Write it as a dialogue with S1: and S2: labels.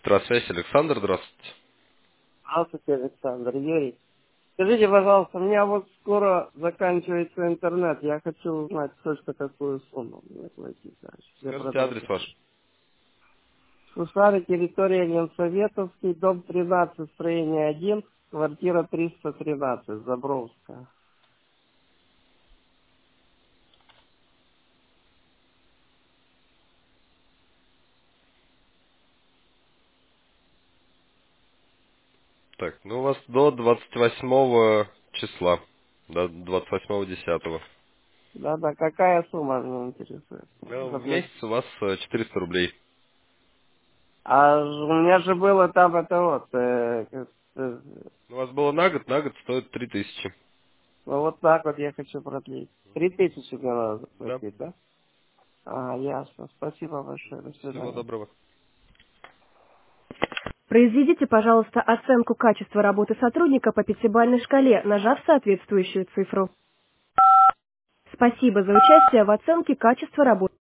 S1: Связь, Александр, здравствуйте.
S2: Здравствуйте, Александр. Юрий. Скажите, пожалуйста, у меня вот скоро заканчивается интернет. Я хочу узнать точно, какую сумму мне платить дальше для
S1: Скажите адрес
S2: продолжения.
S1: ваш.
S2: Сусары, территория Ленсоветовский, дом 13, строение 1, квартира 313, Забровская.
S1: Так, ну у вас до 28 числа, до 28.10.
S2: Да-да, какая сумма меня интересует?
S1: В месяц у вас 400 рублей.
S2: А у меня же было там это вот,
S1: У вас было на год стоит 3000.
S2: ну вот так вот я хочу продлить. 3000 мне надо
S1: Да.
S2: заплатить, да? А, ясно. Спасибо большое. До
S1: Всего
S2: свидания.
S1: доброго.
S3: Произведите, пожалуйста, оценку качества работы сотрудника по пятибалльной шкале, нажав соответствующую цифру. Спасибо за участие в оценке качества работы.